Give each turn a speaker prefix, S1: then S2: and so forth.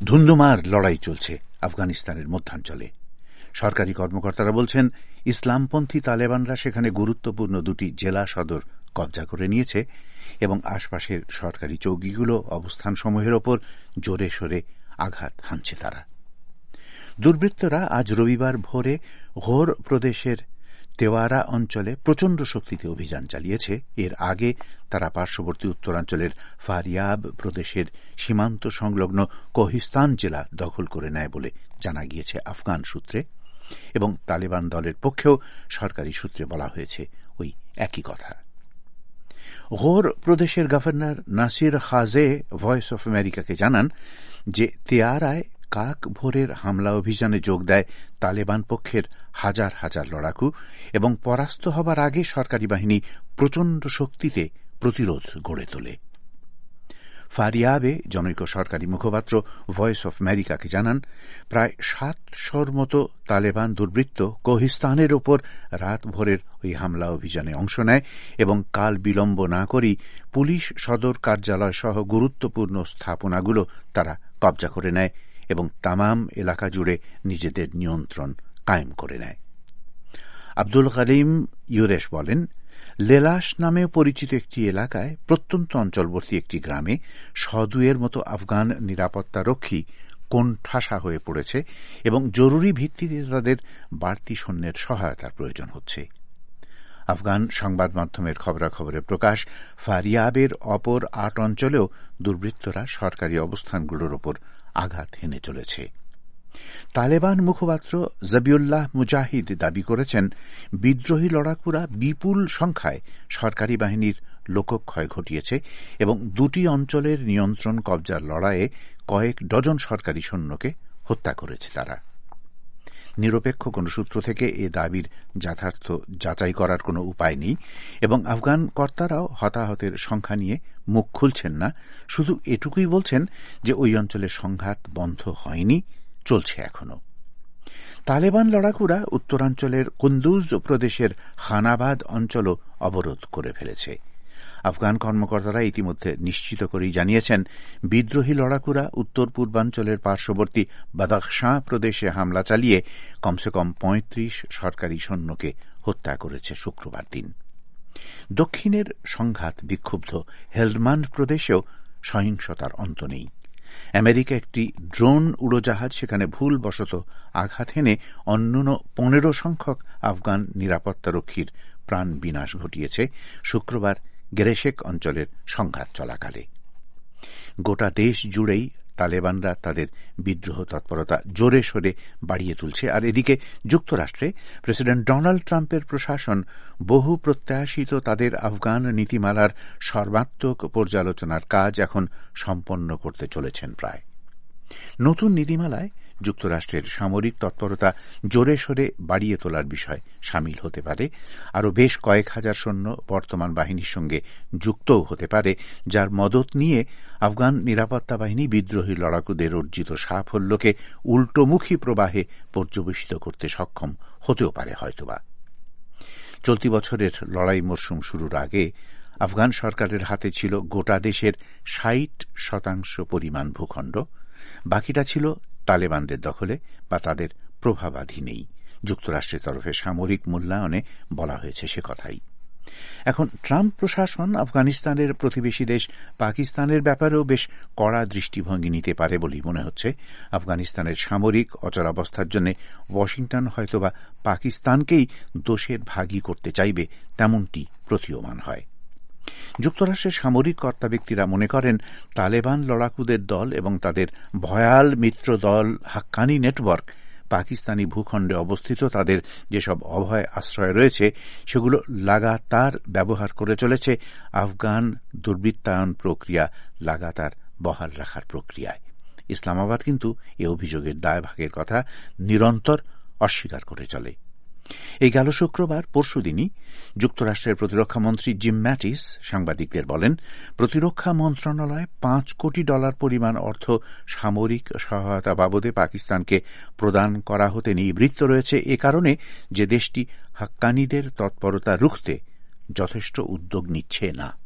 S1: ধুন্ধুমার লড়াই চলছে আফগানিস্তানের মধ্যাঞ্চলে। সরকারি কর্মকর্তারা বলছেন, ইসলামপন্থী তালেবানরা সেখানে গুরুত্বপূর্ণ দুটি জেলা সদর কবজা করে নিয়েছে এবং আশপাশের সরকারি চৌকিগুলো অবস্থানসমূহের ওপর জোরে সোরে আঘাত হানছে তারা। দুর্বৃত্তরা আজ রবিবার ভোরে ঘোর প্রদেশের তেওয়ারা অঞ্চলে প্রচণ্ড শক্তিতে অভিযান চালিয়েছে। এর আগে তারা পার্শ্ববর্তী উত্তরাঞ্চলের ফারিয়াব প্রদেশের সীমান্ত সংলগ্ন কোহিস্তান জেলা দখল করে নেয় বলে জানা গিয়েছে আফগান সূত্রে, এবং তালেবান দলের পক্ষেও সরকারি সূত্রে বলা হয়েছে ওই একই কথা। ঘোর প্রদেশের governor Nasir Khaje voice of আমেরিকাকে জানান যে তেওয়ারায় কাক ভোরের হামলা অভিযানে যোগ দেয় তালেবান পক্ষের হাজার হাজার লড়াকু, এবং পরাস্ত হবার আগে সরকারি বাহিনী প্রচণ্ড শক্তিতে প্রতিরোধ গড়ে তোলে। ফারিয়াবে জনৈক সরকারি মুখপাত্র ভয়েস অফ আমেরিকাকে জানান, প্রায় 700 মতো তালেবান দুর্বৃত্ত কোহিস্তানের ওপর রাত ভোরের ওই হামলা অভিযানে অংশ নেয় এবং কাল বিলম্ব না করেই পুলিশ সদর কার্যালয় সহ গুরুত্বপূর্ণ স্থাপনাগুলো তারা কবজা করে নেয় এবং তামাম এলাকা জুড়ে নিজেদের নিয়ন্ত্রণ কায়েম করে নেয়। আব্দুল করিম ইউরেশ বলেন, লেলাস নামে পরিচিত একটি এলাকায় প্রত্যন্ত অঞ্চলবর্তী একটি গ্রামে 100 মতো আফগান নিরাপত্তারক্ষী কোণঠাসা হয়ে পড়েছে এবং জরুরি ভিত্তিতে তাদের বাড়তি সৈন্যের সহায়তার প্রয়োজন হচ্ছে। আফগান সংবাদ মাধ্যমের খবরাখবরে প্রকাশ, ফারিয়াবের অপর 8 অঞ্চলেও দুর্বৃত্তরা সরকারি অবস্থানগুলোর ওপর আঘাত হেনে চলেছে। তালেবান মুখপাত্র জবিউল্লাহ মুজাহিদ দাবি করেছেন, বিদ্রোহী লড়াকুরা বিপুল সংখ্যায় সরকারি বাহিনীর লোকক্ষয় ঘটিয়েছে এবং 2টি অঞ্চলের নিয়ন্ত্রণ কবজার লড়াইয়ে কয়েক ডজন সরকারি সৈন্যকে হত্যা করেছে তারা। নিরপেক্ষ কোন সূত্র থেকে এ দাবির যথার্থ যাচাই করার কোনো উপায় নেই এবং আফগান কর্তারাও হতাহতের সংখ্যা নিয়ে মুখ খুলছেন না, শুধু এটুকুই বলছেন যে ওই অঞ্চলে সংঘাত বন্ধ হয়নি, চলছে এখনো। তালেবান লড়াকুরা উত্তরাঞ্চলের কুন্দুজ প্রদেশের খানাবাদ অঞ্চলও অবরোধ করে ফেলেছে। আফগান কর্মকর্তারা ইতিমধ্যে নিশ্চিত করেই জানিয়েছেন, বিদ্রোহী লড়াকুরা উত্তর পূর্বাঞ্চলের পার্শ্ববর্তী বাদাখশাঁ প্রদেশে হামলা চালিয়ে কমসে কম 35 সরকারি সৈন্যকে হত্যা করেছে শুক্রবার দিন। দক্ষিণের সংঘাত বিক্ষুব্ধ হেলমান্ড প্রদেশেও সহিংসতার অন্ত নেই। আমেরিকা একটি ড্রোন উড়োজাহাজ সেখানে ভুলবশত আঘাত হেনে অন্যান্য 15 সংখ্যক আফগান নিরাপত্তারক্ষীর প্রাণ বিনাশ ঘটিয়েছে শুক্রবার গেরেশেক অঞ্চলের সংঘাত চলাকালে। গোটা দেশ জুড়েই তালেবানরা তাদের বিদ্রোহ তৎপরতা জোরে সোরে বাড়িয়ে তুলছে। আর এদিকে যুক্তরাষ্ট্রে প্রেসিডেন্ট ডোনাল্ড ট্রাম্পের প্রশাসন বহু প্রত্যাশিত তাদের আফগান নীতিমালার সর্বাত্মক পর্যালোচনার কাজ এখন সম্পন্ন করতে চলেছেন প্রায়। নতুন নীতিমালায় যুক্তরাষ্ট্রের সামরিক তৎপরতা জোরে সোরে বাড়িয়ে তোলার বিষয় সামিল হতে পারে। আরও বেশ কয়েক হাজার সৈন্য বর্তমান বাহিনীর সঙ্গে যুক্তও হতে পারে, যার মদত নিয়ে আফগান নিরাপত্তা বাহিনী বিদ্রোহী লড়াকুদের অর্জিত সাফল্যকে উল্টোমুখী প্রবাহে পর্যবেসিত করতে সক্ষম হতেও পারে হয়তোবা। চলতি বছরের লড়াই মরশুম শুরুর আগে আফগান সরকারের হাতে ছিল গোটা দেশের 60% পরিমাণ ভূখণ্ড, বাকিটা ছিল তালেবানদের দখলে বা তাদের প্রভাবাধীনেই। যুক্তরাষ্ট্রের তরফে সামরিক মূল্যায়নে বলা হয়েছে সে কথাই। এখন ট্রাম্প প্রশাসন আফগানিস্তানের প্রতিবেশী দেশ পাকিস্তানের ব্যাপারেও বেশ কড়া দৃষ্টিভঙ্গি নিতে পারে বলেই মনে হচ্ছে। আফগানিস্তানের সামরিক অচলাবস্থার জন্য ওয়াশিংটন হয়তোবা পাকিস্তানকেই দোষের ভাগী করতে চাইবে, তেমনটি প্রতীয়মান হয়। যুক্তরাষ্ট্রের সামরিক কর্তা ব্যক্তিরা মনে করেন, তালেবান লড়াকুদের দল এবং তাদের ভয়াল মিত্র দল হাক্কানি নেটওয়ার্ক পাকিস্তানি ভূখণ্ডে অবস্থিত তাদের যেসব অভয় আশ্রয় রয়েছে সেগুলো লাগাতার ব্যবহার করে চলেছে আফগান দুর্বৃত্তায়ন প্রক্রিয়া লাগাতার বহাল রাখার প্রক্রিয়ায়। ইসলামাবাদ কিন্তু এ অভিযোগের দায়ভাগের কথা নিরন্তর অস্বীকার করে চলে। এই গেল শুক্রবার পরশুদিনই যুক্তরাষ্ট্রের প্রতিরক্ষামন্ত্রী জিম ম্যাটিস সাংবাদিকদের বলেন, প্রতিরক্ষা মন্ত্রণালয় $5 কোটি পরিমাণ অর্থ সামরিক সহায়তা বাবদে পাকিস্তানকে প্রদান করা হতে নিবৃত্ত রয়েছে, এ কারণে যে দেশটি হাক্কানিদের তৎপরতা রুখতে যথেষ্ট উদ্যোগ নিচ্ছে না।